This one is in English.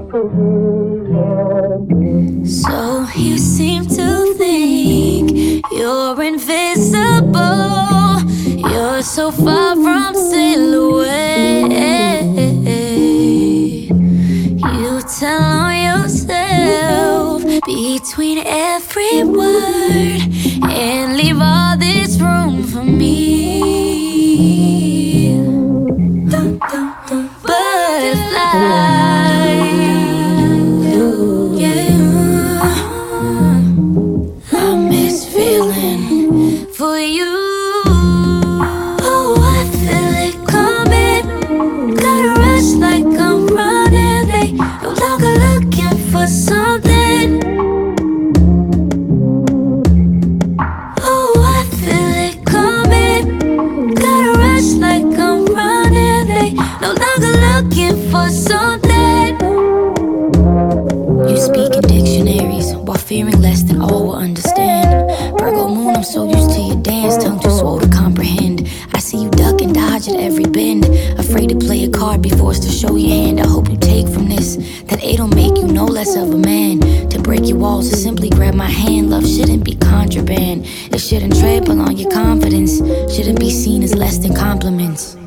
So you seem to think you're invisible. You're so far from silhouette. You tell on yourself between every word and leave all this room for me. Butterfly, yeah, I miss feeling for you. Oh, I feel it coming. Gotta rush like I'm running late. No longer looking for something. Oh, I feel it coming. Gotta rush like I'm running late. No longer looking for something. You speak in dictionaries while fearing less than all will understand. Virgo moon, I'm so used to your dance, tongue too swole to comprehend. I see you duck and dodge at every bend, afraid to play a card before it's to show your hand. I hope you take from this that it don't make you no less of a man. To break your walls, to simply grab my hand. Love shouldn't be contraband. It shouldn't trample on your confidence. Shouldn't be seen as less than compliments.